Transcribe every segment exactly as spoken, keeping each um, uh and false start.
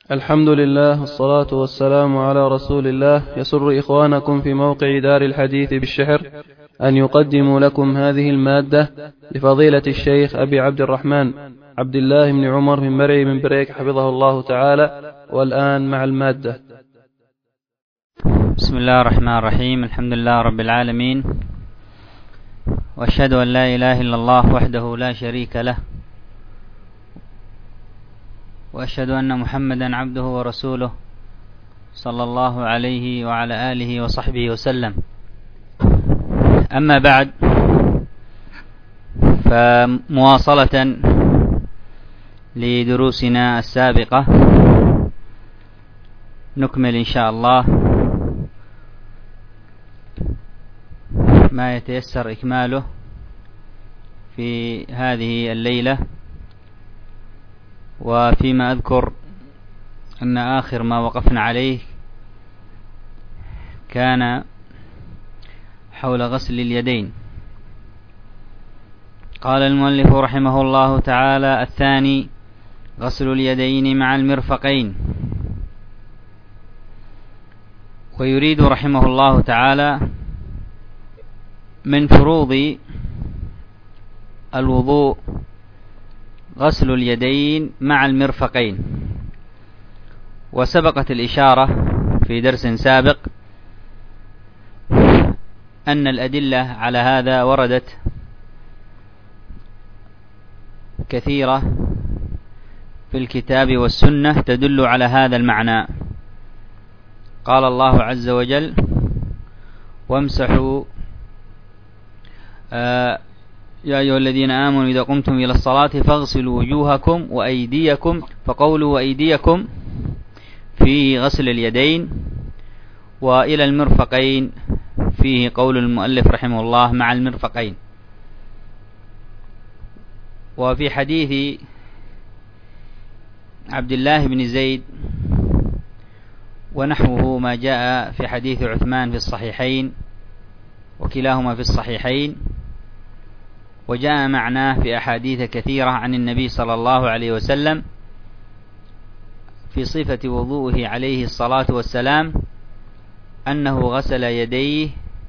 الحمد لله والصلاة والسلام على رسول الله. يسر إخوانكم في موقع دار الحديث بالشحر أن يقدموا لكم هذه المادة لفضيلة الشيخ أبي عبد الرحمن عبد الله بن عمر من مرعي من بريك حفظه الله تعالى. والآن مع المادة. بسم الله الرحمن الرحيم. الحمد لله رب العالمين، وأشهد أن لا إله إلا الله وحده لا شريك له، وأشهد أن محمدا عبده ورسوله صلى الله عليه وعلى آله وصحبه وسلم. أما بعد، فمواصلة لدروسنا السابقة نكمل إن شاء الله ما يتيسر إكماله في هذه الليلة. وفيما أذكر أن آخر ما وقفنا عليه كان حول غسل اليدين. قال المؤلف رحمه الله تعالى: الثاني غسل اليدين مع المرفقين. ويريد رحمه الله تعالى من فروض الوضوء غسل اليدين مع المرفقين. وسبقت الإشارة في درس سابق أن الأدلة على هذا وردت كثيرة في الكتاب والسنة تدل على هذا المعنى. قال الله عز وجل: وامسحوا آه يا أيها الذين آمنوا إذا قمتم إلى الصلاة فاغسلوا وجوهكم وأيديكم. فقولوا وأيديكم فيه غسل اليدين، وإلى المرفقين فيه قول المؤلف رحمه الله مع المرفقين. وفي حديث عبد الله بن زيد ونحوه ما جاء في حديث عثمان في الصحيحين، وكلاهما في الصحيحين، وجاء معناه في أحاديث كثيرة عن النبي صلى الله عليه وسلم في صفة وضوءه عليه الصلاة والسلام أنه غسل يديه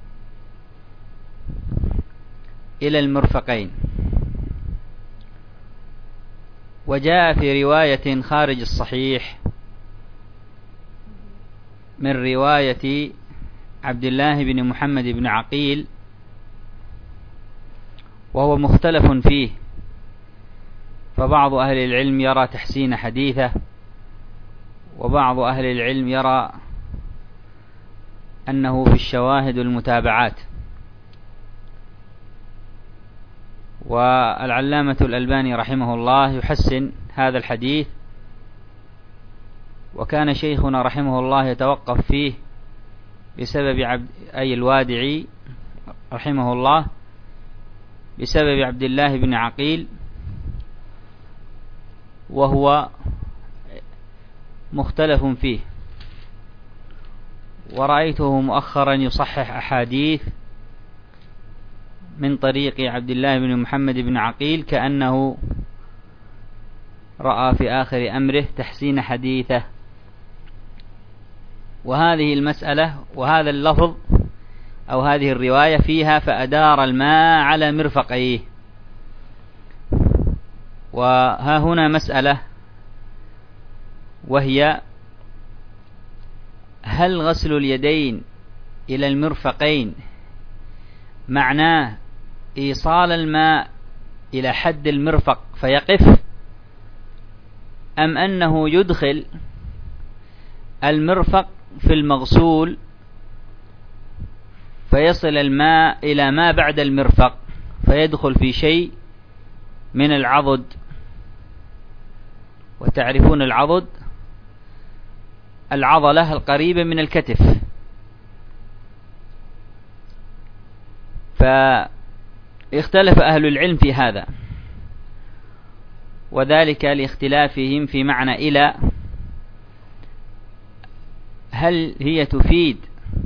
إلى المرفقين. وجاء في رواية خارج الصحيح من رواية عبد الله بن محمد بن عقيل، وهو مختلف فيه، فبعض أهل العلم يرى تحسين حديثه، وبعض أهل العلم يرى أنه في الشواهد والمتابعات. والعلامة الألباني رحمه الله يحسن هذا الحديث، وكان شيخنا رحمه الله يتوقف فيه بسبب عبد أي الوادعي رحمه الله بسبب عبد الله بن عقيل، وهو مختلف فيه. ورأيته مؤخرا يصحح أحاديث من طريق عبد الله بن محمد بن عقيل، كأنه رأى في آخر أمره تحسين حديثه. وهذه المسألة وهذا اللفظ أو هذه الرواية فيها فأدار الماء على مرفقيه. وها هنا مسألة، وهي: هل غسل اليدين إلى المرفقين معناه إيصال الماء إلى حد المرفق فيقف، أم أنه يدخل المرفق في المغسول فيصل الماء إلى ما بعد المرفق فيدخل في شيء من العضد؟ وتعرفون العضد العضلة القريبة من الكتف. فاختلف أهل العلم في هذا، وذلك لاختلافهم في معنى إلى، هل هي تفيد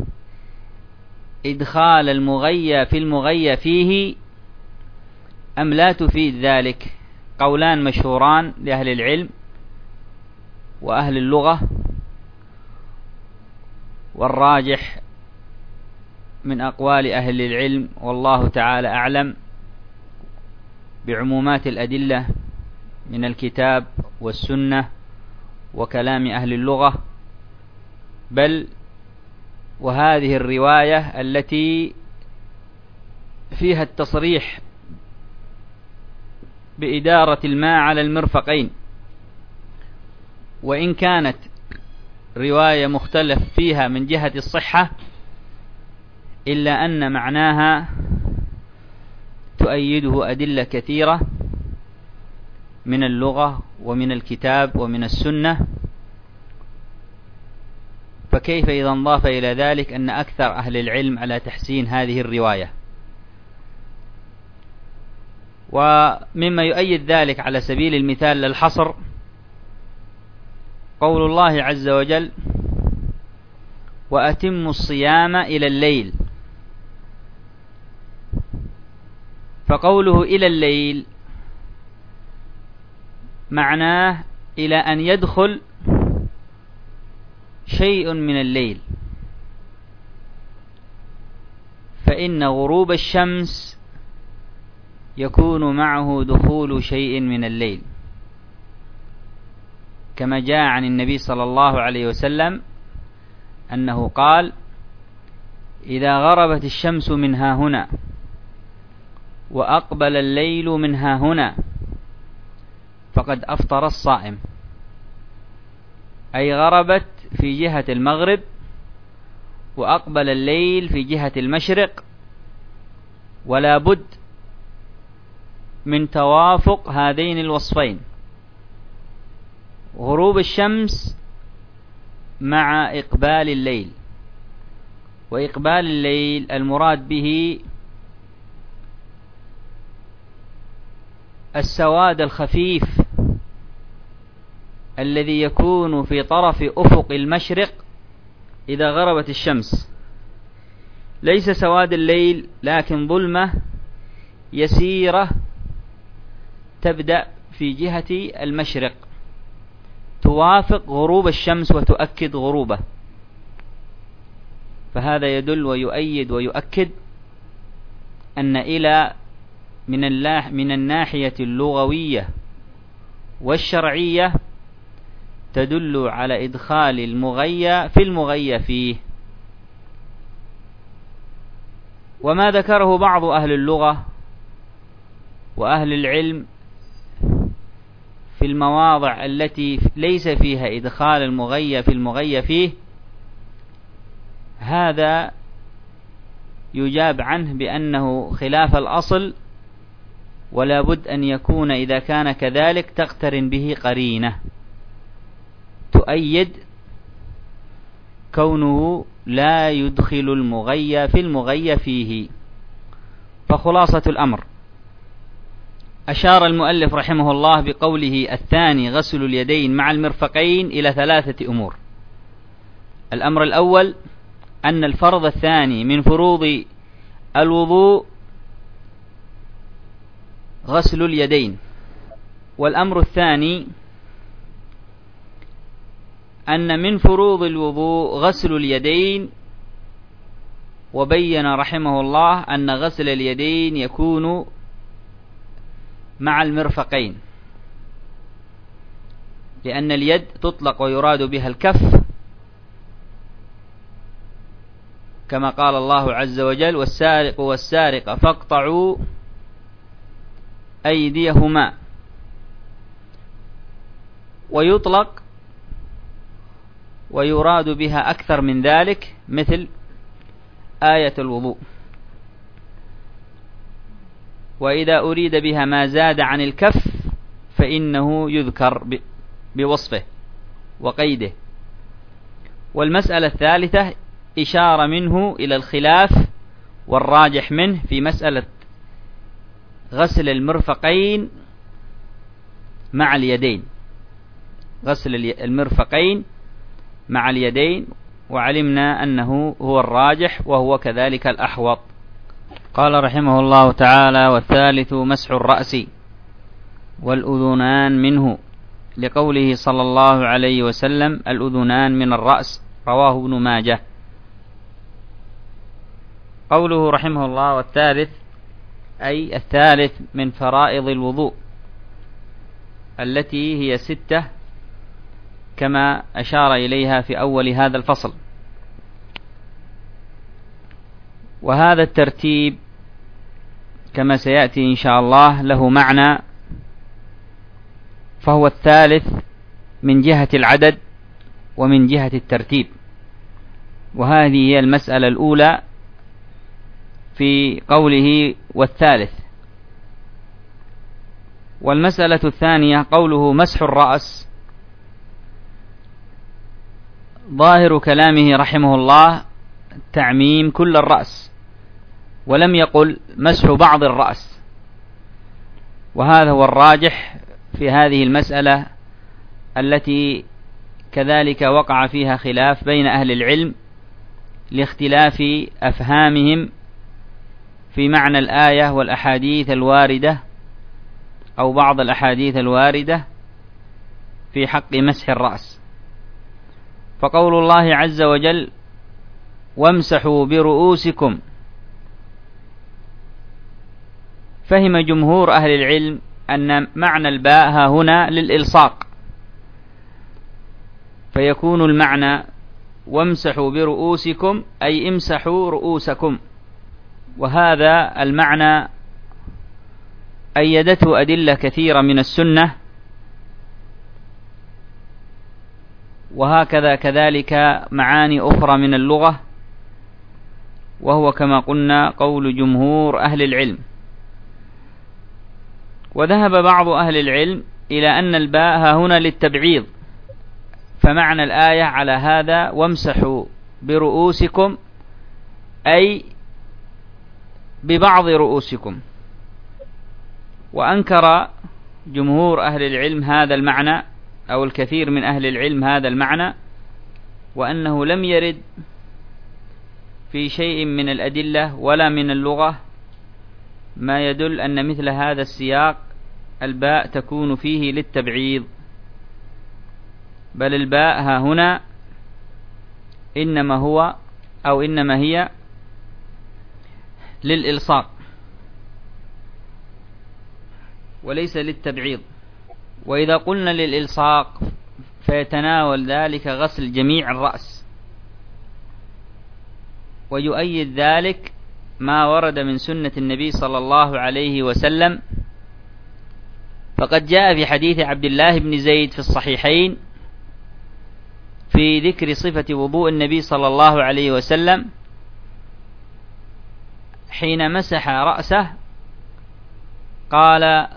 إدخال المغيى في المغيى فيه أم لا تفيد ذلك؟ قولان مشهوران لأهل العلم. وأهل اللغة، والراجح من أقوال أهل العلم والله تعالى أعلم بعمومات الأدلة من الكتاب والسنة وكلام أهل اللغة، بل وهذه الرواية التي فيها التصريح بإدارة الماء على المرفقين، وإن كانت رواية مختلف فيها من جهة الصحة، إلا أن معناها تؤيده أدلة كثيرة من اللغة ومن الكتاب ومن السنة. فكيف إذا انضاف إلى ذلك أن أكثر أهل العلم على تحسين هذه الرواية؟ ومما يؤيد ذلك على سبيل المثال للحصر قول الله عز وجل: وأتموا الصيام إلى الليل. فقوله إلى الليل معناه إلى أن يدخل شيء من الليل، فإن غروب الشمس يكون معه دخول شيء من الليل، كما جاء عن النبي صلى الله عليه وسلم أنه قال: إذا غربت الشمس من ها هنا وأقبل الليل من ها هنا فقد أفطر الصائم، أي غربت في جهة المغرب وأقبل الليل في جهة المشرق، ولا بد من توافق هذين الوصفين، غروب الشمس مع إقبال الليل. وإقبال الليل المراد به السواد الخفيف الذي يكون في طرف أفق المشرق إذا غربت الشمس، ليس سواد الليل لكن ظلمة يسيرة تبدأ في جهة المشرق توافق غروب الشمس وتؤكد غروبه. فهذا يدل ويؤيد ويؤكد أن إلى من من الناحية اللغوية والشرعية تدل على إدخال المغيى في المغيى فيه. وما ذكره بعض أهل اللغة وأهل العلم في المواضع التي ليس فيها إدخال المغيى في المغيى فيه، هذا يجاب عنه بأنه خلاف الأصل، ولا بد أن يكون إذا كان كذلك تقترن به قرينة تؤيد كونه لا يدخل المغيى في المغيى فيه. فخلاصة الأمر، أشار المؤلف رحمه الله بقوله الثاني غسل اليدين مع المرفقين إلى ثلاثة أمور. الأمر الأول أن الفرض الثاني من فروض الوضوء غسل اليدين. والأمر الثاني أن من فروض الوضوء غسل اليدين، وبين رحمه الله أن غسل اليدين يكون مع المرفقين، لأن اليد تطلق ويراد بها الكف، كما قال الله عز وجل: والسارق والسارقة فاقطعوا أيديهما. ويطلق ويراد بها أكثر من ذلك، مثل آية الوضوء. وإذا أريد بها ما زاد عن الكف فإنه يذكر بوصفه وقيده. والمسألة الثالثة إشارة منه إلى الخلاف والراجح منه في مسألة غسل المرفقين مع اليدين، غسل المرفقين مع اليدين، وعلمنا أنه هو الراجح وهو كذلك الأحوط. قال رحمه الله تعالى: والثالث مسح الرأس والأذنان منه لقوله صلى الله عليه وسلم الأذنان من الرأس، رواه ابن ماجه. قوله رحمه الله والثالث أي الثالث من فرائض الوضوء التي هي ستة كما أشار إليها في أول هذا الفصل. وهذا الترتيب كما سيأتي إن شاء الله له معنى، فهو الثالث من جهة العدد ومن جهة الترتيب، وهذه هي المسألة الأولى في قوله والثالث. والمسألة الثانية قوله مسح الرأس، ظاهر كلامه رحمه الله تعميم كل الرأس، ولم يقل مسح بعض الرأس، وهذا هو الراجح في هذه المسألة التي كذلك وقع فيها خلاف بين أهل العلم لاختلاف أفهامهم في معنى الآية والأحاديث الواردة أو بعض الأحاديث الواردة في حق مسح الرأس. فقول الله عز وجل وامسحوا برؤوسكم، فهم جمهور أهل العلم أن معنى الباء ها هنا للإلصاق، فيكون المعنى وامسحوا برؤوسكم أي امسحوا رؤوسكم، وهذا المعنى أيدته أدلة كثيرة من السنة، وهكذا كذلك معاني أخرى من اللغة، وهو كما قلنا قول جمهور أهل العلم. وذهب بعض أهل العلم إلى أن الباء ها هنا للتبعيض، فمعنى الآية على هذا وامسحوا برؤوسكم أي ببعض رؤوسكم. وأنكر جمهور أهل العلم هذا المعنى أو الكثير من أهل العلم هذا المعنى، وأنه لم يرد في شيء من الأدلة ولا من اللغة ما يدل أن مثل هذا السياق الباء تكون فيه للتبعيض، بل الباء ها هنا إنما هو أو إنما هي للإلصاق وليس للتبعيض. وإذا قلنا للإلصاق فيتناول ذلك غسل جميع الرأس، ويؤيد ذلك ما ورد من سنة النبي صلى الله عليه وسلم، فقد جاء في حديث عبد الله بن زيد في الصحيحين في ذكر صفة وضوء النبي صلى الله عليه وسلم حين مسح رأسه، قال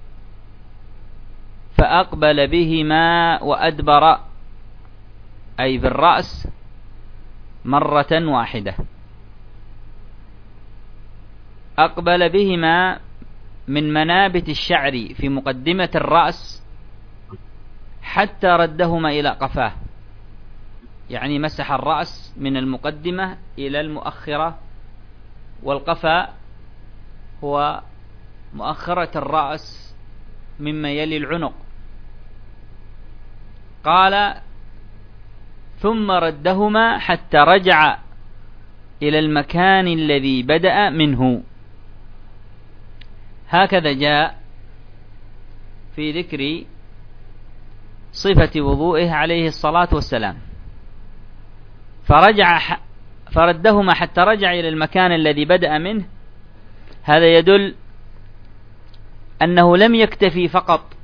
فأقبل بهما وأدبر، أي بالرأس مرة واحدة. أقبل بهما من منابت الشعر في مقدمة الرأس حتى ردهما إلى قفاه، يعني مسح الرأس من المقدمة إلى المؤخرة، والقفا هو مؤخرة الرأس مما يلي العنق. قال ثم ردهما حتى رجع إلى المكان الذي بدأ منه. هكذا جاء في ذكر صفة وضوئه عليه الصلاة والسلام، فرجع فردهما حتى رجع إلى المكان الذي بدأ منه. هذا يدل أنه لم يكتفي فقط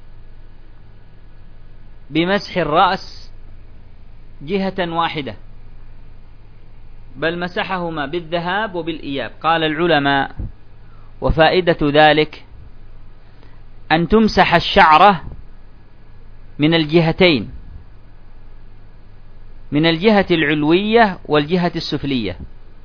بمسح الرأس جهة واحدة، بل مسحهما بالذهاب وبالإياب. قال العلماء وفائدة ذلك أن تمسح الشعرة من الجهتين، من الجهة العلوية والجهة السفلية،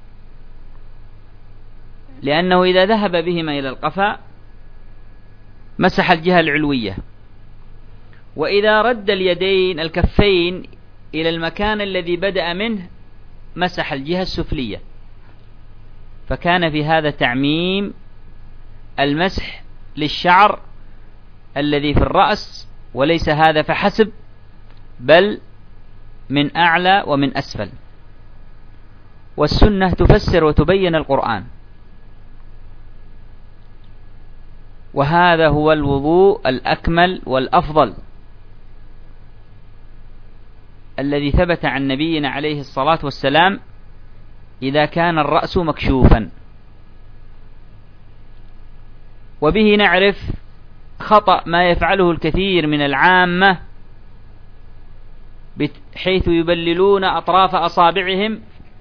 لأنه إذا ذهب بهما إلى القفا مسح الجهة العلوية، وإذا رد اليدين الكفين إلى المكان الذي بدأ منه مسح الجهة السفلية. فكان في هذا تعميم المسح للشعر الذي في الرأس وليس هذا فحسب، بل من أعلى ومن أسفل. والسنة تفسر وتبين القرآن، وهذا هو الوضوء الأكمل والأفضل الذي ثبت عن نبينا عليه الصلاة والسلام إذا كان الرأس مكشوفا. وبه نعرف خطأ ما يفعله الكثير من العامة، حيث يبللون أطراف أصابعهم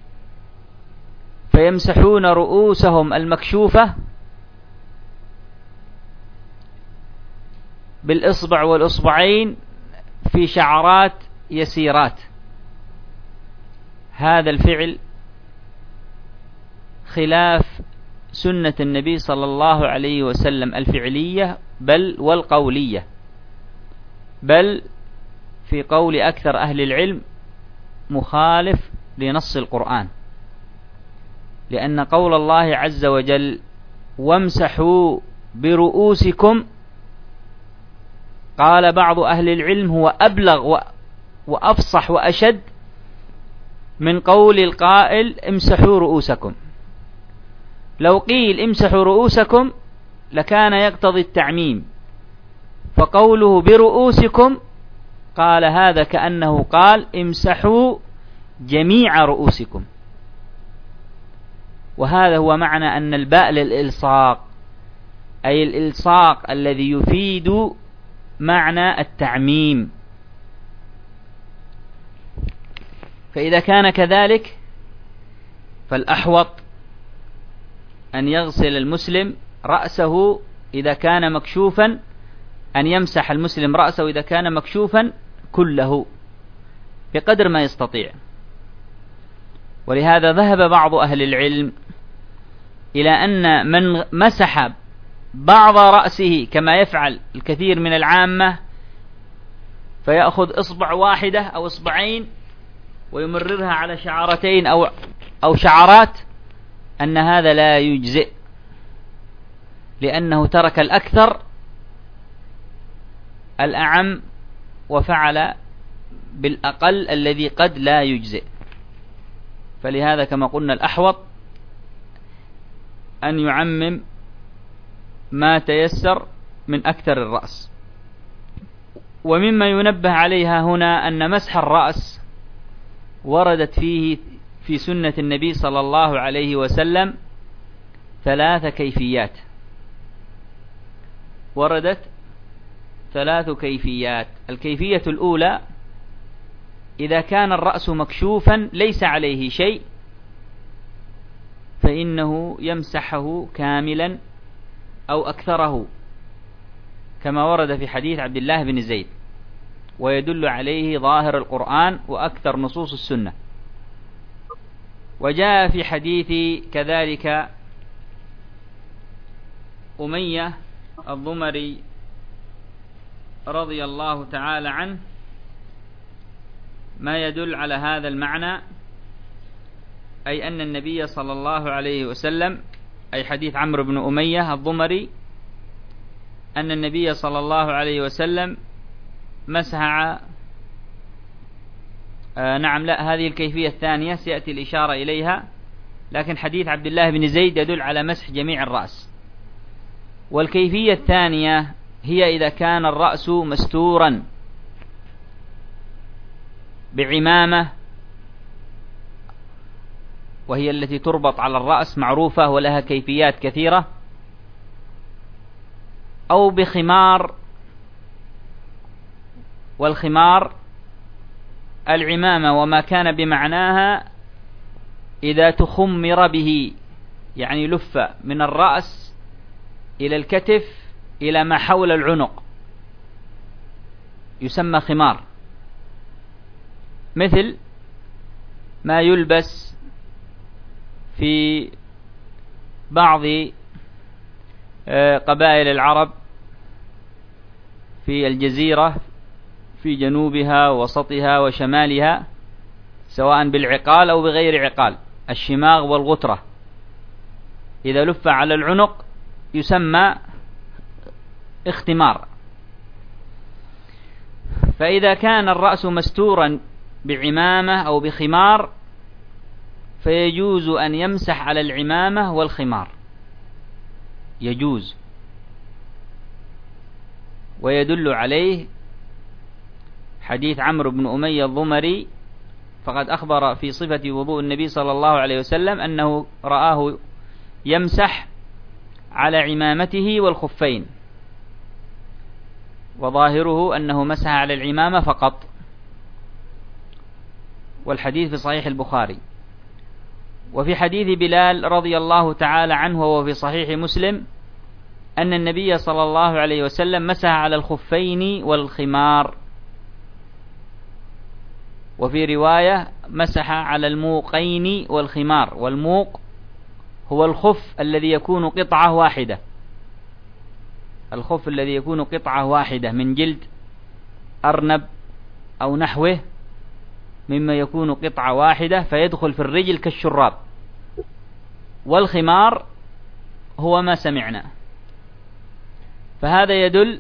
فيمسحون رؤوسهم المكشوفة بالإصبع والإصبعين في شعرات يسيرات. هذا الفعل خلاف سنة النبي صلى الله عليه وسلم الفعلية بل والقولية، بل في قول أكثر أهل العلم مخالف لنص القرآن، لأن قول الله عز وجل وامسحوا برؤوسكم، قال بعض أهل العلم هو أبلغ وأفصح وأشد من قول القائل امسحوا رؤوسكم. لو قيل امسحوا رؤوسكم لكان يقتضي التعميم، فقوله برؤوسكم قال هذا كأنه قال امسحوا جميع رؤوسكم. وهذا هو معنى أن الباء للإلصاق، أي الإلصاق الذي يفيد معنى التعميم. فإذا كان كذلك فالأحوط أن يغسل المسلم رأسه إذا كان مكشوفا، أن يمسح المسلم رأسه إذا كان مكشوفا كله بقدر ما يستطيع. ولهذا ذهب بعض أهل العلم إلى أن من مسح بعض رأسه كما يفعل الكثير من العامة فيأخذ إصبع واحدة أو إصبعين ويمررها على شعرتين أو أو شعرات، أن هذا لا يجزئ، لأنه ترك الأكثر الأعم وفعل بالأقل الذي قد لا يجزئ. فلهذا كما قلنا الأحوط أن يعمم ما تيسر من أكثر الرأس. ومما ينبه عليها هنا أن مسح الرأس وردت فيه في سنة النبي صلى الله عليه وسلم ثلاث كيفيات، وردت ثلاث كيفيات. الكيفية الأولى إذا كان الرأس مكشوفا ليس عليه شيء فإنه يمسحه كاملا أو أكثره، كما ورد في حديث عبد الله بن زيد، ويدل عليه ظاهر القرآن وأكثر نصوص السنة. وجاء في حديث كذلك أمية الضمري رضي الله تعالى عنه ما يدل على هذا المعنى، أي أن النبي صلى الله عليه وسلم، أي حديث عمرو بن أمية الضمري، أن النبي صلى الله عليه وسلم مسح آه نعم لا هذه الكيفية الثانية سيأتي الإشارة إليها، لكن حديث عبد الله بن زيد يدل على مسح جميع الرأس. والكيفية الثانية هي إذا كان الرأس مستورا بعمامة، وهي التي تربط على الرأس معروفة ولها كيفيات كثيرة، أو بخمار، والخمار العمامة وما كان بمعناها إذا تخمر به، يعني لف من الرأس إلى الكتف إلى ما حول العنق يسمى خمار، مثل ما يلبس في بعض قبائل العرب في الجزيرة في جنوبها ووسطها وشمالها، سواء بالعقال أو بغير عقال، الشماغ والغترة إذا لف على العنق يسمى اختمار. فإذا كان الرأس مستورا بعمامة أو بخمار فيجوز أن يمسح على العمامة والخمار، يجوز. ويدل عليه حديث عمرو بن أمية الضمري، فقد أخبر في صفة وضوء النبي صلى الله عليه وسلم أنه رآه يمسح على عمامته والخفين، وظاهره أنه مسح على العمامة فقط، والحديث في صحيح البخاري. وفي حديث بلال رضي الله تعالى عنه وهو في صحيح مسلم أن النبي صلى الله عليه وسلم مسح على الخفين والخمار، وفي رواية مسح على الموقين والخمار. والموق هو الخف الذي يكون قطعة واحدة، الخف الذي يكون قطعة واحدة من جلد أرنب أو نحوه، مما يكون قطعة واحدة فيدخل في الرجل كالشراب. والخمار هو ما سمعنا. فهذا يدل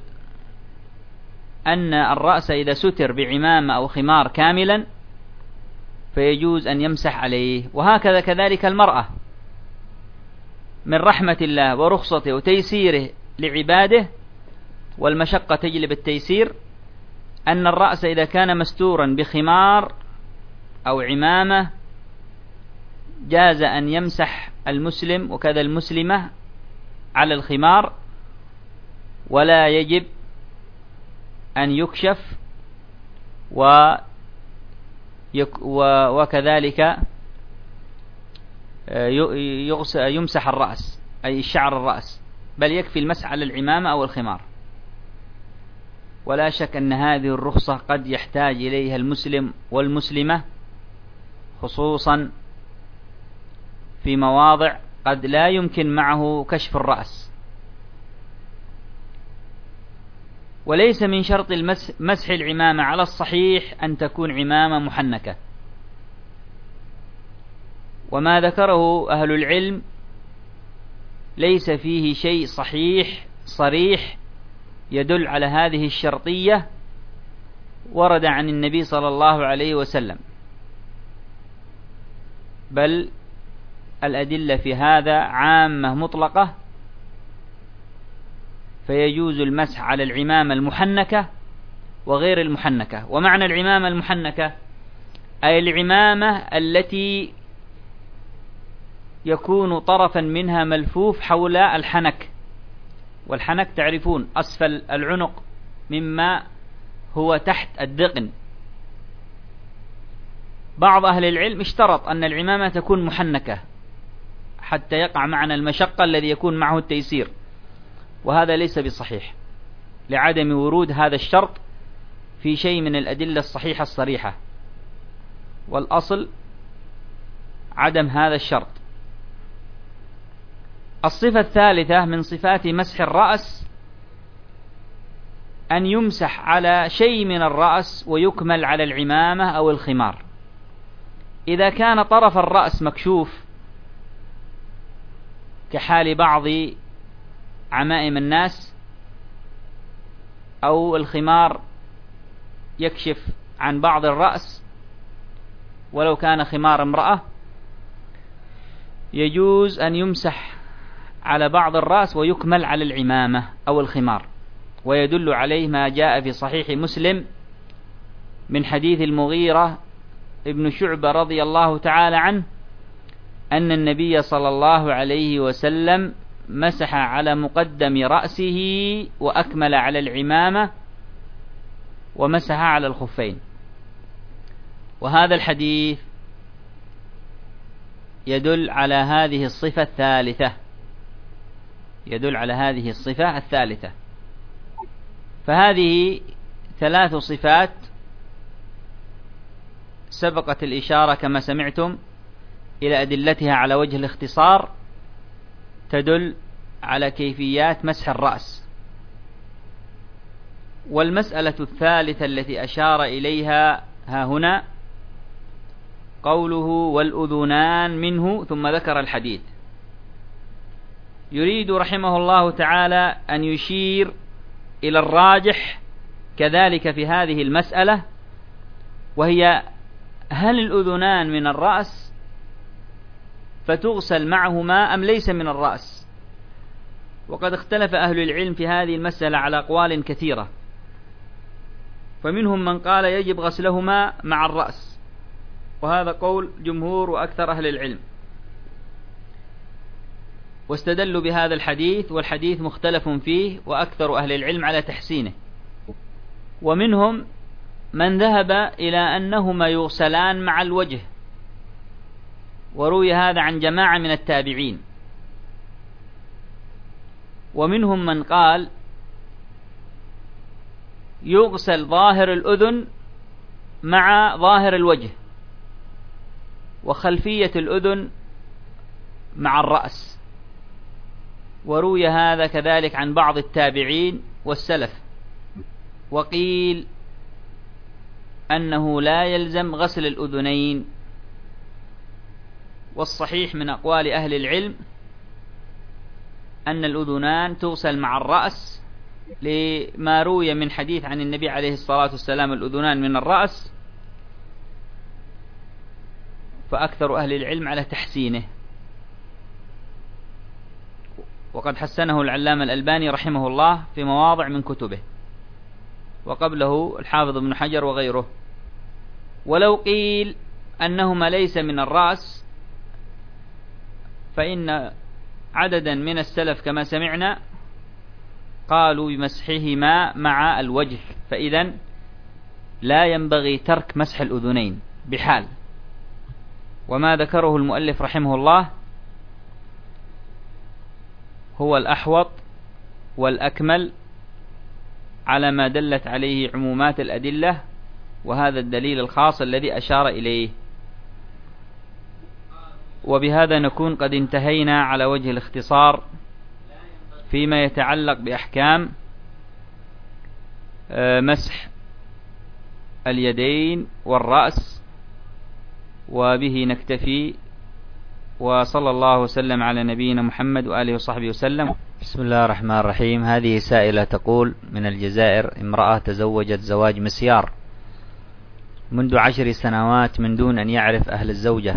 أن الرأس إذا ستر بعمامة أو خمار كاملا فيجوز أن يمسح عليه. وهكذا كذلك المرأة، من رحمة الله ورخصته وتيسيره لعباده، والمشقة تجلب التيسير، أن الرأس إذا كان مستورا بخمار أو عمامة جاز أن يمسح المسلم وكذا المسلمة على الخمار، ولا يجب أن يكشف، وكذلك يمسح الرأس أي شعر الرأس، بل يكفي المسح على العمامة أو الخمار. ولا شك أن هذه الرخصة قد يحتاج إليها المسلم والمسلمة، خصوصا في مواضع قد لا يمكن معه كشف الرأس. وليس من شرط مسح العمامة على الصحيح أن تكون عمامة محنكة، وما ذكره أهل العلم ليس فيه شيء صحيح صريح يدل على هذه الشرطية ورد عن النبي صلى الله عليه وسلم، بل الأدلة في هذا عامة مطلقة، فيجوز المسح على العمامة المحنكة وغير المحنكة. ومعنى العمامة المحنكة أي العمامة التي يكون طرفا منها ملفوف حول الحنك، والحنك تعرفون أسفل العنق مما هو تحت الذقن. بعض أهل العلم اشترط أن العمامة تكون محنكة حتى يقع معنى المشقة الذي يكون معه التيسير، وهذا ليس بصحيح لعدم ورود هذا الشرط في شيء من الأدلة الصحيحة الصريحة، والأصل عدم هذا الشرط. الصفة الثالثة من صفات مسح الرأس أن يمسح على شيء من الرأس ويكمل على العمامة أو الخمار. إذا كان طرف الرأس مكشوف كحال بعض عمائم الناس، أو الخمار يكشف عن بعض الرأس ولو كان خمار امرأة، يجوز أن يمسح على بعض الرأس ويكمل على العمامة أو الخمار. ويدل عليه ما جاء في صحيح مسلم من حديث المغيرة ابن شعبة رضي الله تعالى عنه أن النبي صلى الله عليه وسلم مسح على مقدم رأسه وأكمل على العمامة ومسح على الخفين. وهذا الحديث يدل على هذه الصفة الثالثة، يدل على هذه الصفة الثالثة. فهذه ثلاث صفات سبقت الإشارة كما سمعتم إلى أدلتها على وجه الاختصار، تدل على كيفيات مسح الرأس. والمسألة الثالثة التي أشار إليها ها هنا قوله والأذنان منه، ثم ذكر الحديث. يريد رحمه الله تعالى أن يشير إلى الراجح كذلك في هذه المسألة، وهي هل الأذنان من الرأس فتغسل معهما أم ليس من الرأس؟ وقد اختلف أهل العلم في هذه المسألة على أقوال كثيرة، فمنهم من قال يجب غسلهما مع الرأس، وهذا قول جمهور وأكثر أهل العلم، واستدلوا بهذا الحديث، والحديث مختلف فيه وأكثر أهل العلم على تحسينه. ومنهم من ذهب إلى أنهما يغسلان مع الوجه، وروي هذا عن جماعة من التابعين. ومنهم من قال يغسل ظاهر الأذن مع ظاهر الوجه، وخلفية الأذن مع الرأس، وروي هذا كذلك عن بعض التابعين والسلف. وقيل أنه لا يلزم غسل الأذنين، والصحيح من أقوال أهل العلم أن الأذنان تغسل مع الرأس، لما روي من حديث عن النبي عليه الصلاة والسلام الأذنان من الرأس، فأكثر أهل العلم على تحسينه، وقد حسنه العلامة الألباني رحمه الله في مواضع من كتبه، وقبله الحافظ ابن حجر وغيره. ولو قيل أنهما ليس من الرأس، فإن عددا من السلف كما سمعنا قالوا بمسحهما مع الوجه، فإذا لا ينبغي ترك مسح الأذنين بحال. وما ذكره المؤلف رحمه الله هو الأحوط والأكمل على ما دلت عليه عمومات الأدلة، وهذا الدليل الخاص الذي أشار إليه. وبهذا نكون قد انتهينا على وجه الاختصار فيما يتعلق بأحكام مسح اليدين والرأس، وبه نكتفي، وصلى الله وسلم على نبينا محمد وآله وصحبه وسلم. بسم الله الرحمن الرحيم. هذه سائلة تقول من الجزائر: امرأة تزوجت زواج مسيار منذ عشر سنوات من دون أن يعرف أهل الزوجة،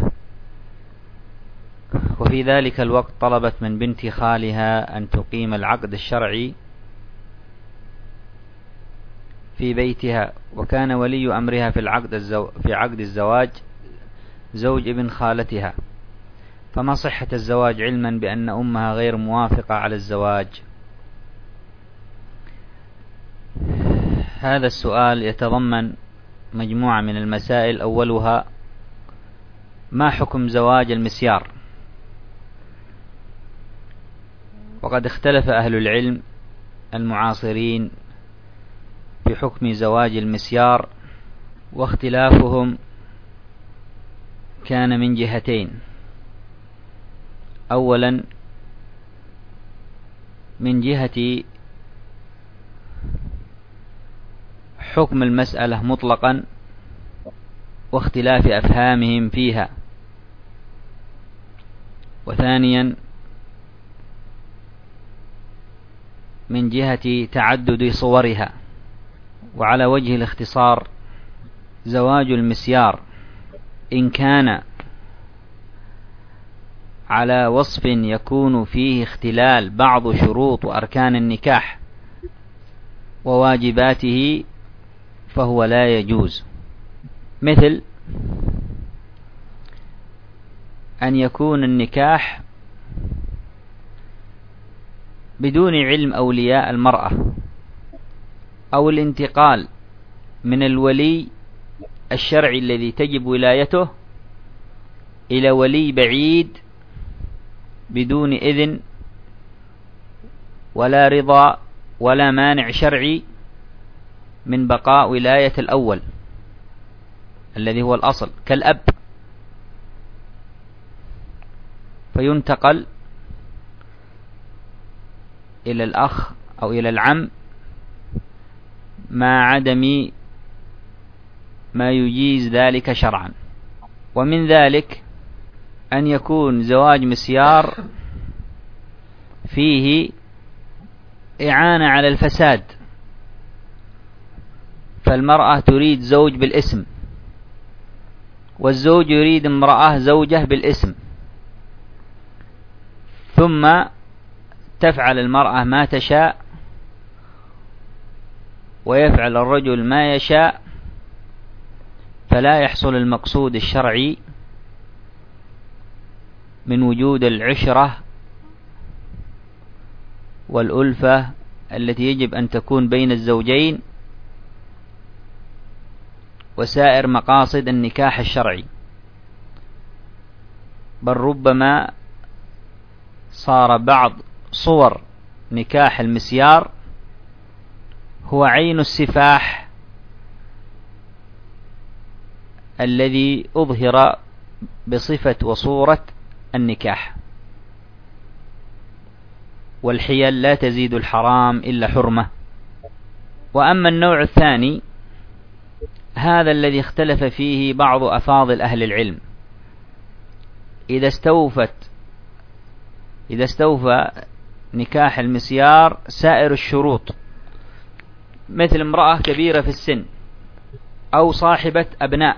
وفي ذلك الوقت طلبت من بنت خالها أن تقيم العقد الشرعي في بيتها، وكان ولي أمرها في العقد الزو... في عقد الزواج زوج ابن خالتها، فما صحة الزواج علما بأن أمها غير موافقة على الزواج؟ هذا السؤال يتضمن مجموعة من المسائل. أولها: ما حكم زواج المسيار؟ وقد اختلف أهل العلم المعاصرين في حكم زواج المسيار، واختلافهم كان من جهتين. أولا من جهة حكم المسألة مطلقا واختلاف أفهامهم فيها، وثانيا من جهة تعدد صورها. وعلى وجه الاختصار: زواج المسيار إن كان على وصف يكون فيه اختلال بعض شروط وأركان النكاح وواجباته فهو لا يجوز، مثل أن يكون النكاح بدون علم أولياء المرأة، أو الانتقال من الولي الشرعي الذي تجب ولايته إلى ولي بعيد بدون إذن ولا رضا ولا مانع شرعي من بقاء ولاية الأول الذي هو الأصل، كالأب، فينتقل إلى الأخ أو إلى العم مع عدم ما يجيز ذلك شرعا. ومن ذلك أن يكون زواج مسيار فيه إعانة على الفساد فالمرأة تريد زوج بالاسم، والزوج يريد امرأة زوجة بالاسم، ثم تفعل المرأة ما تشاء ويفعل الرجل ما يشاء، فلا يحصل المقصود الشرعي من وجود العشرة والألفة التي يجب أن تكون بين الزوجين وسائر مقاصد النكاح الشرعي، بل ربما صار بعض صور نكاح المسيار هو عين السفاح الذي أظهر بصفة وصورة النكاح، والحيل لا تزيد الحرام إلا حرمة. وأما النوع الثاني هذا الذي اختلف فيه بعض أفاضل أهل العلم، إذا استوفت إذا استوفى نكاح المسيار سائر الشروط، مثل امرأة كبيرة في السن أو صاحبة أبناء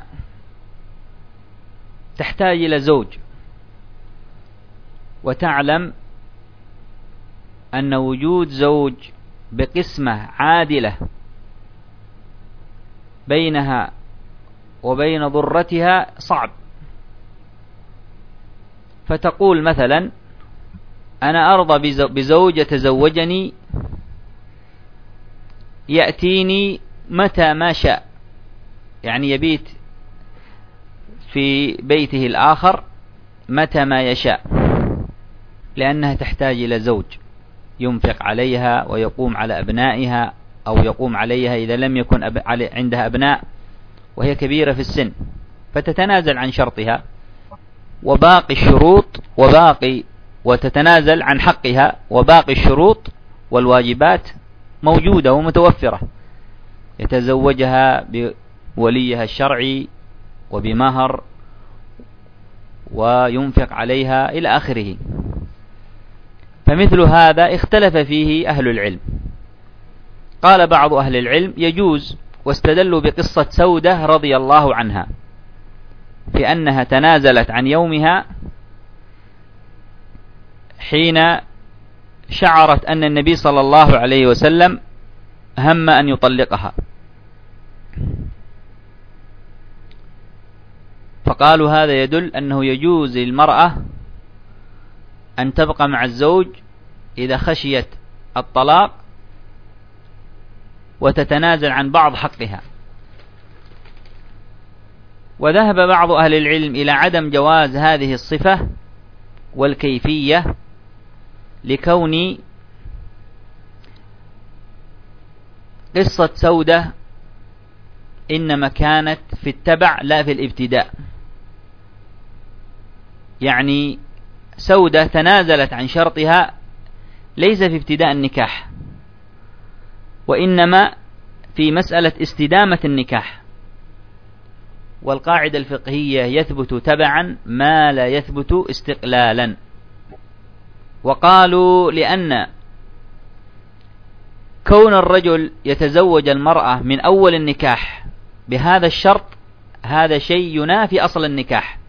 تحتاج إلى زوج، وتعلم أن وجود زوج بقسمة عادلة بينها وبين ضرتها صعب، فتقول مثلا أنا أرضى بزوج يتزوجني يأتيني متى ما شاء، يعني يبيت في بيته الآخر متى ما يشاء، لأنها تحتاج إلى زوج ينفق عليها ويقوم على أبنائها، أو يقوم عليها إذا لم يكن أب... عندها أبناء وهي كبيرة في السن، فتتنازل عن شرطها وباقي الشروط وباقي وتتنازل عن حقها، وباقي الشروط والواجبات موجودة ومتوفرة، يتزوجها بوليها الشرعي وبمهر وينفق عليها إلى آخره. فمثل هذا اختلف فيه أهل العلم. قال بعض أهل العلم يجوز، واستدلوا بقصة سودة رضي الله عنها في أنها تنازلت عن يومها حين شعرت أن النبي صلى الله عليه وسلم هم أن يطلقها، فقالوا هذا يدل أنه يجوز للمرأة أن تبقى مع الزوج إذا خشيت الطلاق وتتنازل عن بعض حقها. وذهب بعض أهل العلم إلى عدم جواز هذه الصفة والكيفية، لكون قصة سودة إنما كانت في التبع لا في الابتداء، يعني سودة تنازلت عن شرطها ليس في ابتداء النكاح، وإنما في مسألة استدامة النكاح. والقاعدة الفقهية يثبت تبعا ما لا يثبت استقلالا. وقالوا لأن كون الرجل يتزوج المرأة من أول النكاح بهذا الشرط هذا شيء ينافي أصل النكاح،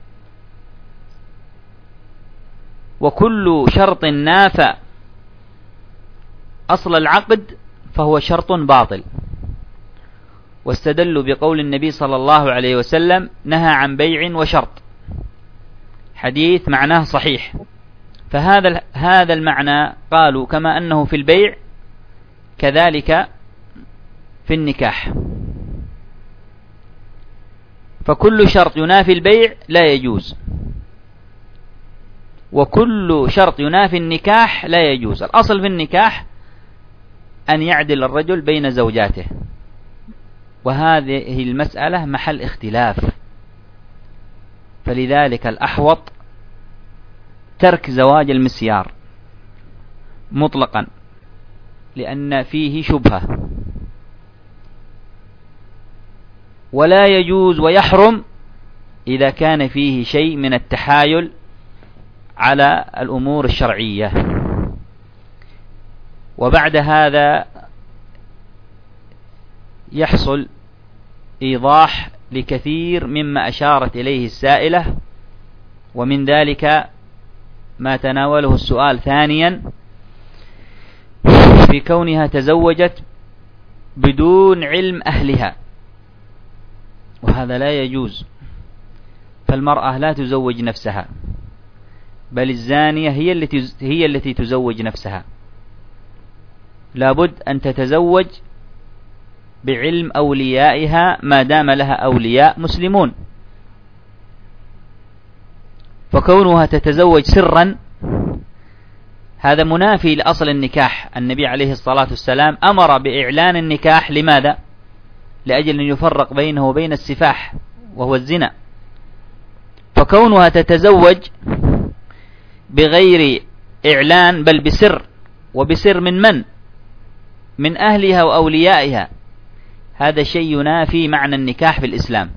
وكل شرط نافى أصل العقد فهو شرط باطل. واستدلوا بقول النبي صلى الله عليه وسلم نهى عن بيع وشرط، حديث معناه صحيح. فهذا هذا المعنى قالوا كما أنه في البيع كذلك في النكاح، فكل شرط ينافي البيع لا يجوز، وكل شرط ينافي النكاح لا يجوز. الأصل في النكاح أن يعدل الرجل بين زوجاته، وهذه المسألة محل اختلاف، فلذلك الأحوط ترك زواج المسيار مطلقا، لأن فيه شبهة، ولا يجوز ويحرم إذا كان فيه شيء من التحايل على الأمور الشرعية. وبعد هذا يحصل إيضاح لكثير مما أشارت إليه السائلة، ومن ذلك ما تناوله السؤال ثانيا في كونها تزوجت بدون علم أهلها، وهذا لا يجوز. فالمرأة لا تزوج نفسها، بل الزانية هي التي هي التي تزوج نفسها. لابد أن تتزوج بعلم أوليائها ما دام لها أولياء مسلمون. فكونها تتزوج سرا هذا منافي لأصل النكاح. النبي عليه الصلاة والسلام أمر بإعلان النكاح، لماذا؟ لأجل أن يفرق بينه وبين السفاح وهو الزنا. فكونها تتزوج بغير إعلان بل بسر، وبسر من من؟ من أهلها وأوليائها، هذا شيء ينافي معنى النكاح في الإسلام.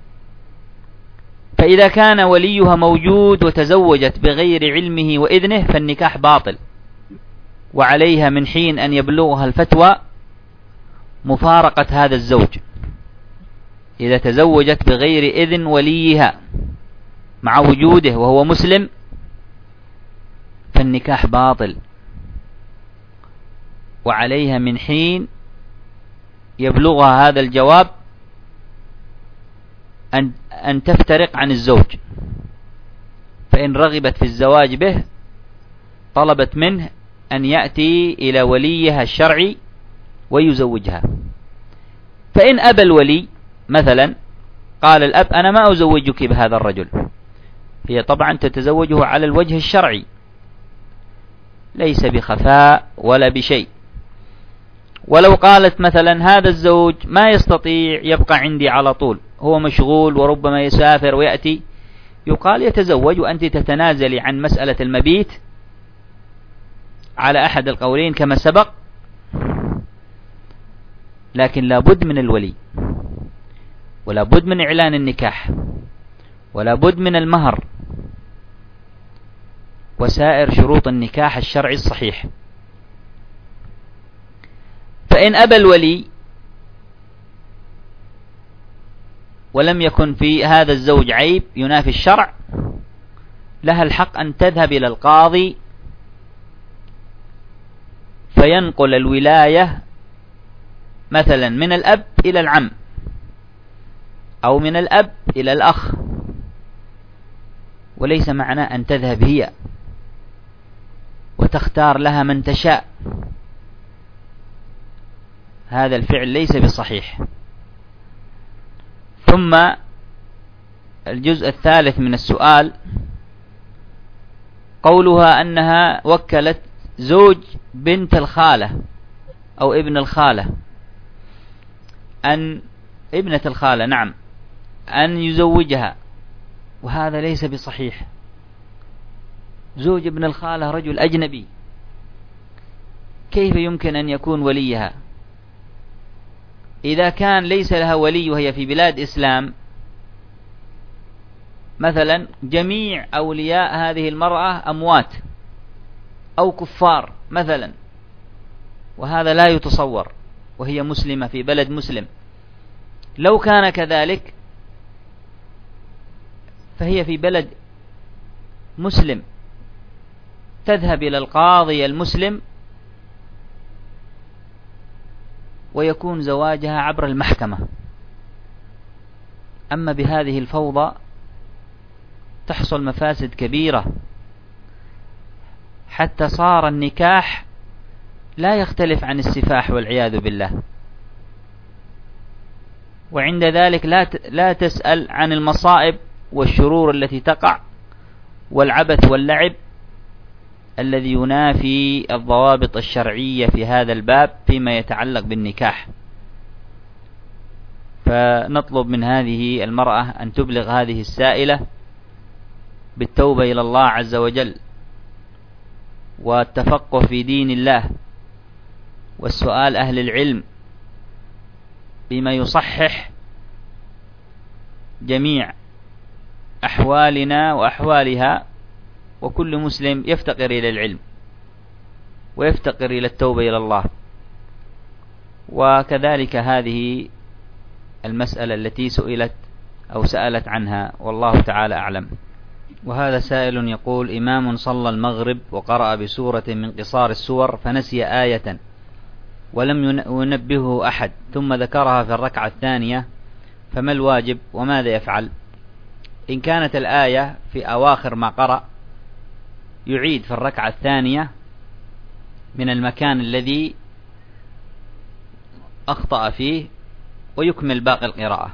فإذا كان وليها موجود وتزوجت بغير علمه وإذنه فالنكاح باطل، وعليها من حين أن يبلغها الفتوى مفارقة هذا الزوج. إذا تزوجت بغير إذن وليها مع وجوده وهو مسلم فالنكاح باطل، وعليها من حين يبلغها هذا الجواب أن أن تفترق عن الزوج. فإن رغبت في الزواج به طلبت منه أن يأتي إلى وليها الشرعي ويزوجها. فإن أبى الولي مثلا قال الأب أنا ما أزوجك بهذا الرجل، هي طبعا تتزوجه على الوجه الشرعي ليس بخفاء ولا بشيء. ولو قالت مثلا هذا الزوج ما يستطيع يبقى عندي على طول، هو مشغول وربما يسافر ويأتي، يقال يتزوج وأنت تتنازلي عن مسألة المبيت على أحد القولين كما سبق. لكن لابد من الولي، ولابد من إعلان النكاح، ولابد من المهر وسائر شروط النكاح الشرعي الصحيح. فإن أبى الولي ولم يكن في هذا الزوج عيب ينافي الشرع، لها الحق أن تذهب إلى القاضي فينقل الولاية مثلا من الأب إلى العم، أو من الأب إلى الأخ، وليس معناه أن تذهب هي وتختار لها من تشاء. هذا الفعل ليس بصحيح. ثم الجزء الثالث من السؤال قولها أنها وكلت زوج بنت الخالة أو ابن الخالة أن ابنة الخالة نعم أن يزوجها، وهذا ليس بصحيح. زوج ابن الخالة رجل أجنبي، كيف يمكن أن يكون وليها؟ إذا كان ليس لها ولي وهي في بلاد إسلام مثلا، جميع أولياء هذه المرأة أموات أو كفار مثلا، وهذا لا يتصور وهي مسلمة في بلد مسلم. لو كان كذلك فهي في بلد مسلم تذهب إلى القاضي المسلم ويكون زواجها عبر المحكمة. أما بهذه الفوضى تحصل مفاسد كبيرة، حتى صار النكاح لا يختلف عن السفاح والعياذ بالله. وعند ذلك لا لا تسأل عن المصائب والشرور التي تقع والعبث واللعب الذي ينافي الضوابط الشرعية في هذا الباب فيما يتعلق بالنكاح. فنطلب من هذه المرأة أن تبلغ هذه السائلة بالتوبة إلى الله عز وجل والتفقه في دين الله والسؤال أهل العلم بما يصحح جميع أحوالنا وأحوالها. وكل مسلم يفتقر إلى العلم ويفتقر إلى التوبة إلى الله. وكذلك هذه المسألة التي سئلت أو سألت عنها، والله تعالى أعلم. وهذا سائل يقول: إمام صلى المغرب وقرأ بسورة من قصار السور فنسي آية ولم ينبهه أحد ثم ذكرها في الركعة الثانية، فما الواجب وماذا يفعل؟ إن كانت الآية في أواخر ما قرأ يعيد في الركعة الثانية من المكان الذي أخطأ فيه ويكمل باقي القراءة.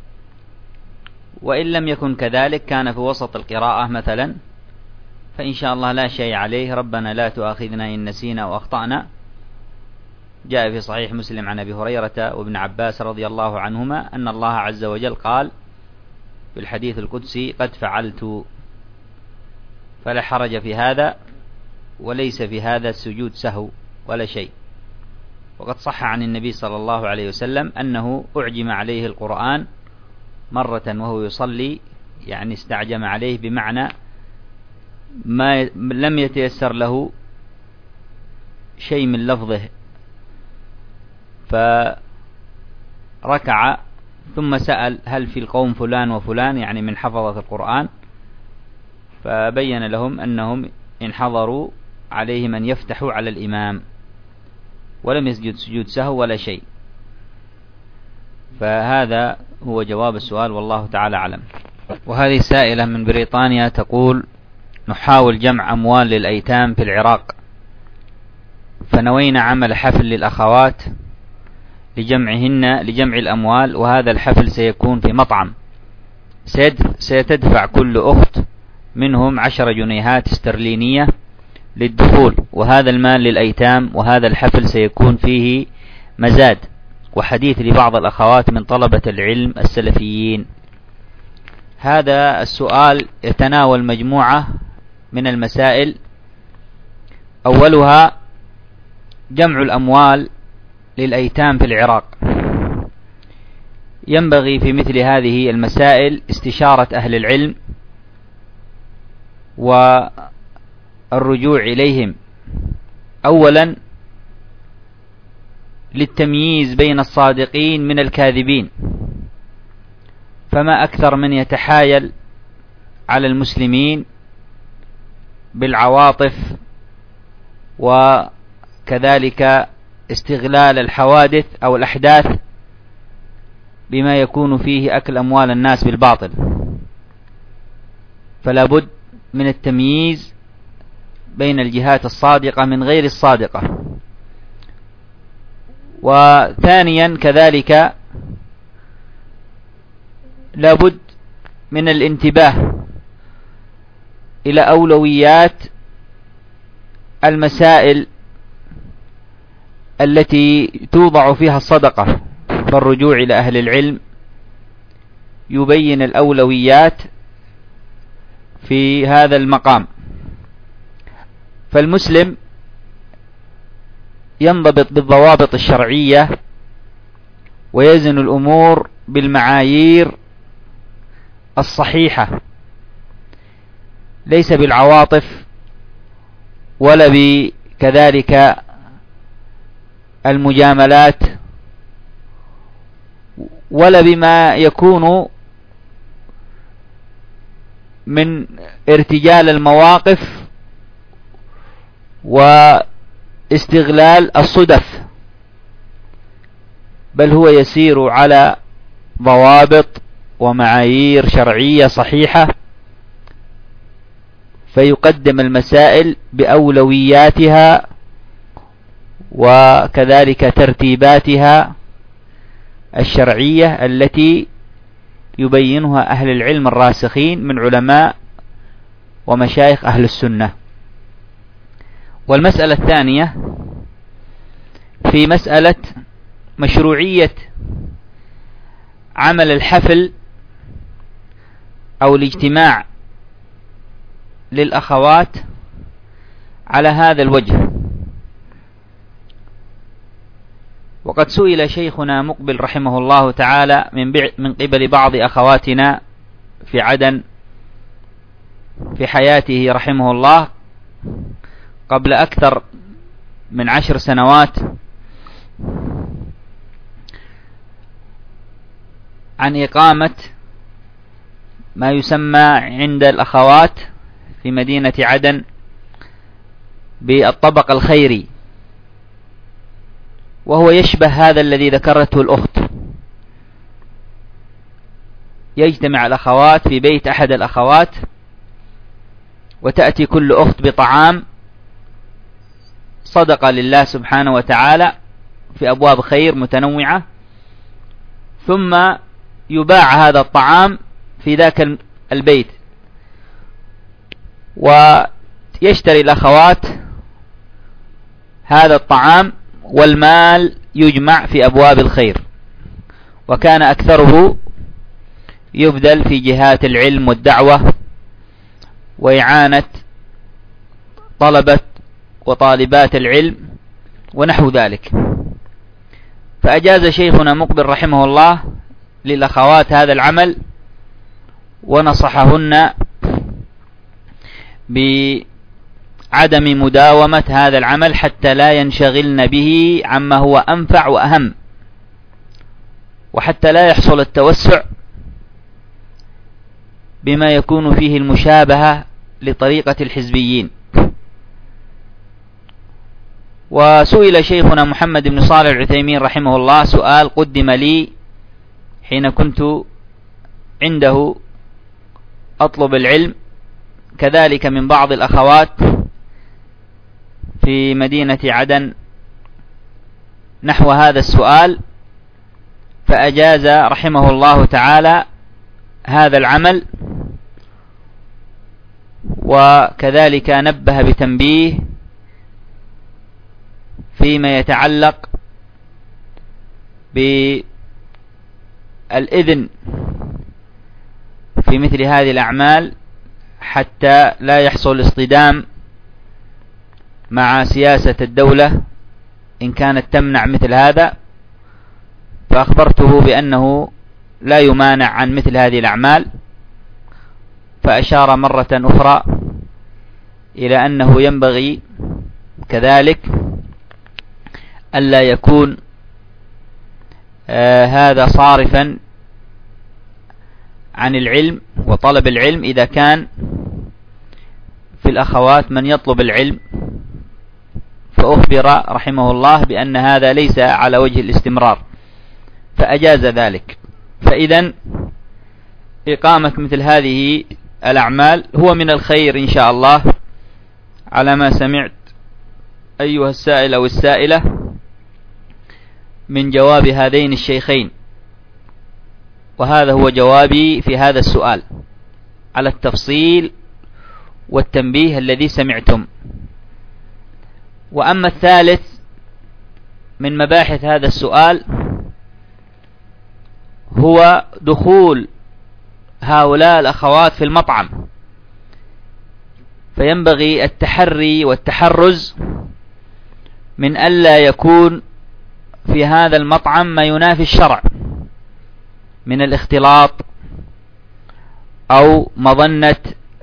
وإن لم يكن كذلك، كان في وسط القراءة مثلا، فإن شاء الله لا شيء عليه، ربنا لا تؤاخذنا إن نسينا وأخطأنا. جاء في صحيح مسلم عن أبي هريرة وابن عباس رضي الله عنهما أن الله عز وجل قال في الحديث القدسي: قد فعلت، فلا حرج في هذا، وليس في هذا السجود سهو ولا شيء. وقد صح عن النبي صلى الله عليه وسلم أنه أعجم عليه القرآن مرة وهو يصلي، يعني استعجم عليه بمعنى ما لم يتيسر له شيء من لفظه، فركع ثم سأل: هل في القوم فلان وفلان، يعني من حفظة القرآن؟ فبين لهم أنهم إن حضروا عليه من يفتح على الإمام، ولم يسجد سجود سهو ولا شيء. فهذا هو جواب السؤال، والله تعالى أعلم. وهذه سائلة من بريطانيا تقول: نحاول جمع أموال للأيتام في العراق، فنوينا عمل حفل للأخوات لجمعهن لجمع الأموال، وهذا الحفل سيكون في مطعم، سيتدفع كل أخت منهم عشر جنيهات استرلينية للدخول، وهذا المال للأيتام، وهذا الحفل سيكون فيه مزاد وحديث لبعض الأخوات من طلبة العلم السلفيين. هذا السؤال يتناول مجموعة من المسائل، أولها جمع الأموال للأيتام في العراق. ينبغي في مثل هذه المسائل استشارة أهل العلم والرجوع إليهم، أولا للتمييز بين الصادقين من الكاذبين، فما أكثر من يتحايل على المسلمين بالعواطف وكذلك استغلال الحوادث أو الأحداث بما يكون فيه أكل أموال الناس بالباطل. فلا بد من التمييز بين الجهات الصادقة من غير الصادقة. وثانيا كذلك لا بد من الانتباه إلى أولويات المسائل التي توضع فيها الصدقة، فالرجوع إلى أهل العلم يبين الأولويات في هذا المقام. فالمسلم ينضبط بالضوابط الشرعية ويزن الأمور بالمعايير الصحيحة، ليس بالعواطف ولا بكذلك المجاملات ولا بما يكون من ارتجال المواقف واستغلال الصدف، بل هو يسير على ضوابط ومعايير شرعية صحيحة، فيقدم المسائل بأولوياتها وكذلك ترتيباتها الشرعية التي يبينها أهل العلم الراسخين من علماء ومشايخ أهل السنة. والمسألة الثانية في مسألة مشروعية عمل الحفل أو الاجتماع للأخوات على هذا الوجه. وقد سئل شيخنا مقبل رحمه الله تعالى من من قبل بعض أخواتنا في عدن في حياته رحمه الله قبل أكثر من عشر سنوات، عن إقامة ما يسمى عند الأخوات في مدينة عدن بالطبق الخيري، وهو يشبه هذا الذي ذكرته الأخت. يجتمع الأخوات في بيت أحد الأخوات، وتأتي كل أخت بطعام صدقة لله سبحانه وتعالى في أبواب خير متنوعة، ثم يباع هذا الطعام في ذاك البيت، ويشتري الأخوات هذا الطعام والمال يجمع في أبواب الخير، وكان أكثره يبذل في جهات العلم والدعوة وإعانة طلبة وطالبات العلم ونحو ذلك. فأجاز شيخنا مقبل رحمه الله للأخوات هذا العمل، ونصحهن بعدم مداومة هذا العمل حتى لا ينشغلن به عما هو أنفع وأهم، وحتى لا يحصل التوسع بما يكون فيه المشابهة لطريقة الحزبيين. وسئل شيخنا محمد بن صالح العثيمين رحمه الله سؤال قدم لي حين كنت عنده أطلب العلم، كذلك من بعض الأخوات في مدينة عدن نحو هذا السؤال، فأجاز رحمه الله تعالى هذا العمل، وكذلك نبه بتنبيه فيما يتعلق بالإذن في مثل هذه الأعمال حتى لا يحصل اصطدام مع سياسة الدولة إن كانت تمنع مثل هذا. فأخبرته بأنه لا يمانع عن مثل هذه الأعمال، فأشار مرة أخرى إلى أنه ينبغي كذلك ألا يكون آه هذا صارفا عن العلم وطلب العلم إذا كان في الأخوات من يطلب العلم. فأخبر رحمه الله بأن هذا ليس على وجه الاستمرار، فأجاز ذلك. فإذا إقامة مثل هذه الأعمال هو من الخير إن شاء الله، على ما سمعت أيها السائل أو السائلة من جواب هذين الشيخين. وهذا هو جوابي في هذا السؤال على التفصيل والتنبيه الذي سمعتم. وأما الثالث من مباحث هذا السؤال هو دخول هؤلاء الأخوات في المطعم، فينبغي التحري والتحرز من ألا يكون في هذا المطعم ما ينافي الشرع من الاختلاط أو مظنة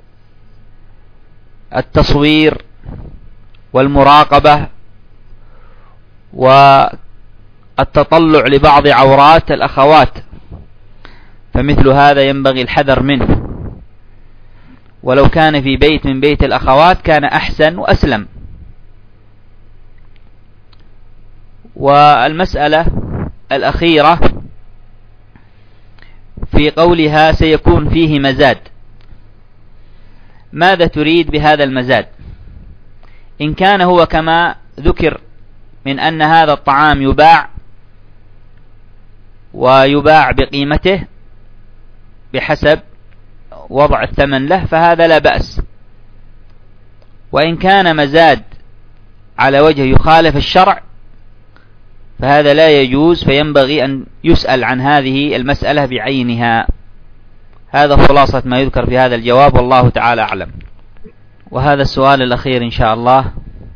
التصوير والمراقبة والتطلع لبعض عورات الأخوات، فمثل هذا ينبغي الحذر منه. ولو كان في بيت من بيت الأخوات كان أحسن وأسلم. والمسألة الأخيرة في قولها سيكون فيه مزاد، ماذا تريد بهذا المزاد؟ إن كان هو كما ذكر من أن هذا الطعام يباع ويباع بقيمته بحسب وضع الثمن له فهذا لا بأس. وإن كان مزاد على وجه يخالف الشرع فهذا لا يجوز، فينبغي أن يسأل عن هذه المسألة بعينها. هذا خلاصة ما يذكر في هذا الجواب، والله تعالى أعلم. وهذا السؤال الأخير إن شاء الله،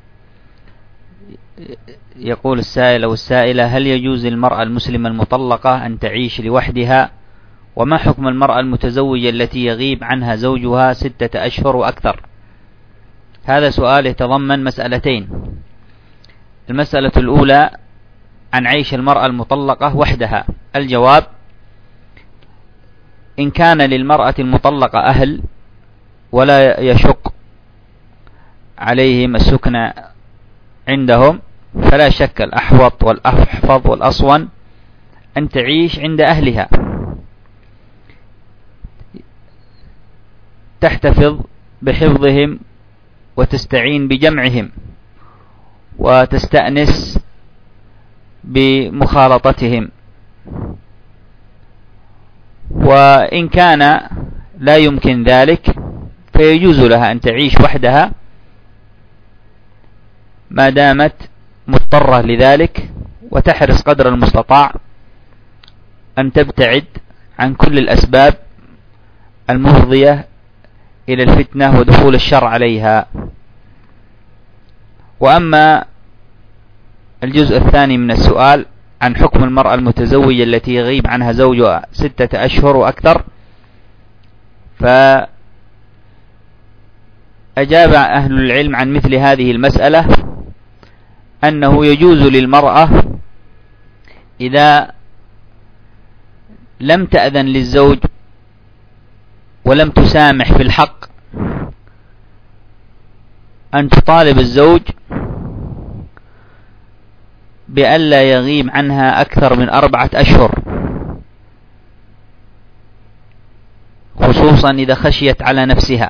يقول السائل أو السائلة: هل يجوز للمرأة المسلمة المطلقة أن تعيش لوحدها؟ وما حكم المرأة المتزوجة التي يغيب عنها زوجها ستة أشهر وأكثر؟ هذا سؤال يتضمن مسألتين. المسألة الأولى عن عيش المرأة المطلقة وحدها. الجواب: إن كان للمرأة المطلقة أهل ولا يشق عليهم السكن عندهم، فلا شك الأحوط والأحفظ والأصون أن تعيش عند أهلها، تحتفظ بحفظهم وتستعين بجمعهم وتستأنس بمخالطتهم. وإن كان لا يمكن ذلك فيجوز لها أن تعيش وحدها ما دامت مضطرة لذلك، وتحرص قدر المستطاع أن تبتعد عن كل الأسباب المفضية إلى الفتنة ودخول الشر عليها. وأما الجزء الثاني من السؤال عن حكم المرأة المتزوجة التي يغيب عنها زوجها ستة أشهر وأكثر، فأجاب أهل العلم عن مثل هذه المسألة أنه يجوز للمرأة إذا لم تأذن للزوج ولم تسامح في الحق أن تطالب الزوج بألا يغيب عنها أكثر من أربعة أشهر، خصوصا إذا خشيت على نفسها.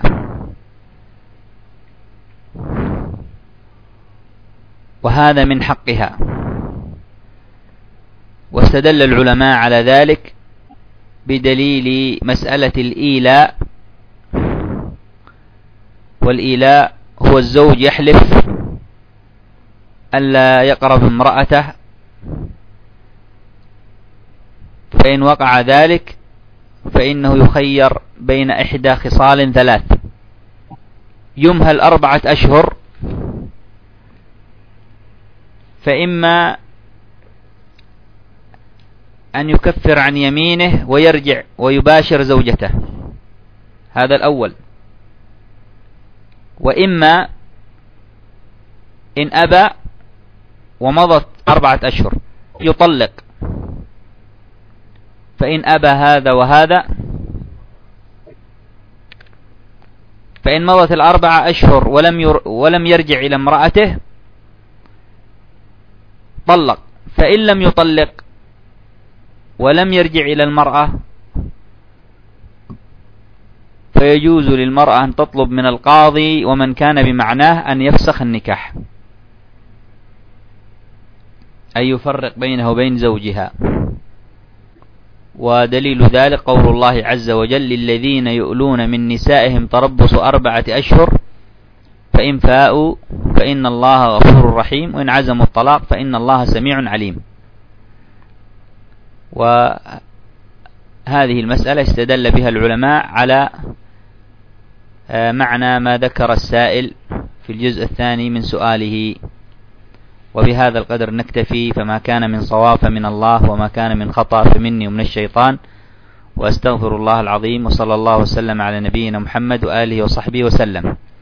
وهذا من حقها. واستدل العلماء على ذلك بدليل مسألة الإيلاء، والإيلاء هو الزوج يحلف ألا يقرب امرأته، فإن وقع ذلك فإنه يخير بين إحدى خصال ثلاث: يمهل أربعة أشهر، فإما أن يكفر عن يمينه ويرجع ويباشر زوجته، هذا الأول، وإما إن أبى ومضت أربعة أشهر يطلق، فإن أبى هذا وهذا، فإن مضت الأربعة أشهر ولم ير ولم يرجع إلى امرأته طلق، فإن لم يطلق ولم يرجع إلى المرأة فيجوز للمرأة أن تطلب من القاضي ومن كان بمعناه أن يفسخ النكاح، أي يفرق بينه وبين زوجها. ودليل ذلك قول الله عز وجل: للذين يؤلون من نسائهم تربص أربعة أشهر فإن فاءوا فإن الله غفور رحيم وإن عزموا الطلاق فإن الله سميع عليم. وهذه المسألة استدل بها العلماء على معنى ما ذكر السائل في الجزء الثاني من سؤاله. وبهذا القدر نكتفي، فما كان من صواب فمن الله، وما كان من خطأ فمني ومن الشيطان، وأستغفر الله العظيم، وصلى الله وسلم على نبينا محمد وآله وصحبه وسلم.